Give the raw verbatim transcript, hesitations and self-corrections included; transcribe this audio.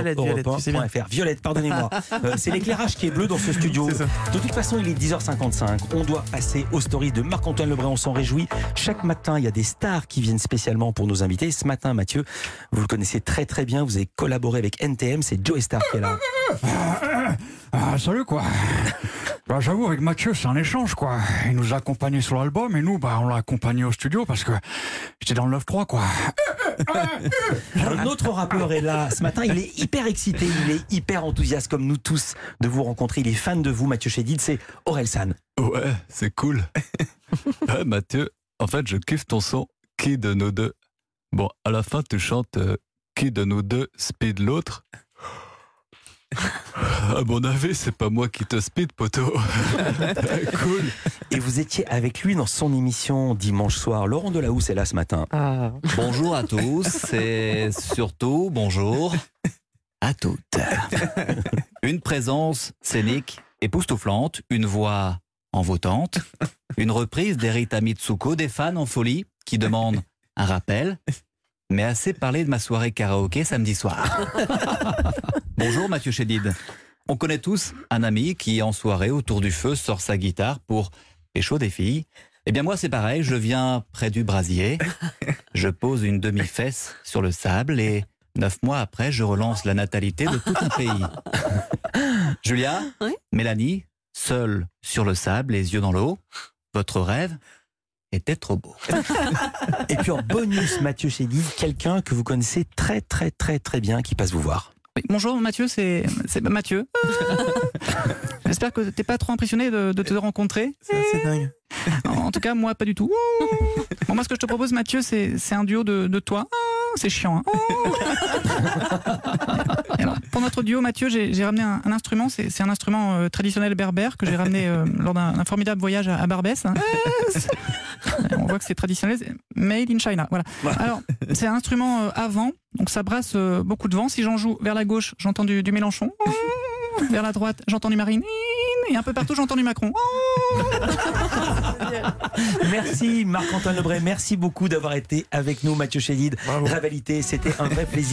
Violette, Violette, tu sais bien. Violette, Violette, pardonnez-moi. euh, c'est l'éclairage qui est bleu dans ce studio. De toute façon, il est dix heures cinquante-cinq. On doit passer aux stories de Marc-Antoine Lebrun. On s'en réjouit. Chaque matin, il y a des stars qui viennent spécialement pour nos invités. Ce matin, Mathieu, vous le connaissez très très bien. Vous avez collaboré avec N T M. C'est Joey Star qui est là. Ah, salut quoi. Bah, j'avoue, avec Mathieu, c'est un échange quoi. Il nous a accompagnés sur l'album et nous, bah, on l'a accompagné au studio parce que j'étais dans le neuf trois quoi. Un autre rappeur est là. Ce matin, il est hyper excité, il est hyper enthousiaste comme nous tous de vous rencontrer. Il est fan de vous, Mathieu Chédid. C'est Orelsan. Ouais, c'est cool. Ouais, Mathieu, en fait, je kiffe ton son. Qui de nous deux? Bon, à la fin, tu chantes euh, qui de nous deux speed l'autre? À mon avis, c'est pas moi qui te speed, poteau. Cool. Et vous étiez avec lui dans son émission dimanche soir. Laurent Delahousse est là ce matin. Ah. Bonjour à tous et surtout bonjour à toutes. Une présence scénique époustouflante, une voix envoûtante, une reprise d'Erita Mitsuko, des fans en folie qui demandent un rappel, mais assez parlé de ma soirée karaoké samedi soir. Bonjour Mathieu Chédid. On connaît tous un ami qui en soirée autour du feu sort sa guitare pour pécho des filles. Eh bien moi c'est pareil, je viens près du brasier, je pose une demi-fesse sur le sable et neuf mois après je relance la natalité de tout un pays. Julia, oui? Mélanie, seule sur le sable, les yeux dans l'eau, votre rêve était trop beau. Et puis en bonus, Mathieu Chédid, quelqu'un que vous connaissez très très très très bien qui passe vous voir. Oui, bonjour Mathieu, c'est Mathieu. J'espère que t'es pas trop impressionné de, de te rencontrer. C'est dingue. En tout cas, moi, pas du tout. Bon, moi, ce que je te propose, Mathieu, c'est un duo de, de toi. C'est chiant. Hein. Alors, pour notre duo, Mathieu, j'ai ramené un, un instrument. C'est un instrument euh, traditionnel berbère que j'ai ramené euh, lors d'un formidable voyage à, à Barbès. Hein. On voit que c'est traditionnel. Made in China. Voilà. Alors, c'est un instrument euh, à vent. Donc, ça brasse euh, beaucoup de vent. Si j'en joue vers la gauche, j'entends du, du Mélenchon. Vers la droite, j'entends du Marine. Et un peu partout, j'entends du Macron. Merci Marc-Antoine Lebrun, merci beaucoup d'avoir été avec nous, Mathieu Chédid. Rivalité, c'était un vrai plaisir.